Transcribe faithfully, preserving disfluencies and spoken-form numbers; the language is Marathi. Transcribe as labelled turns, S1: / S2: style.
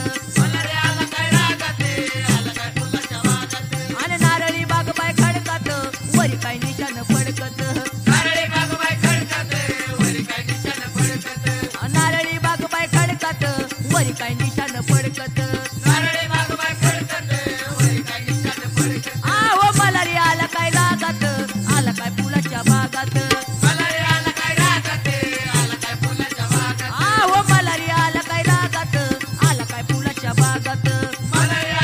S1: आणि नारळी बाग बाय खडकात वरी काय निशान फडकत. नारळी बाग बाय खडकात वरी काय निशान फडकत. आहो मलारी आला काय रागात आला काय फुलाच्या बागात. आहो मलारी आला काय रागात आला काय फुलाच्या बागात.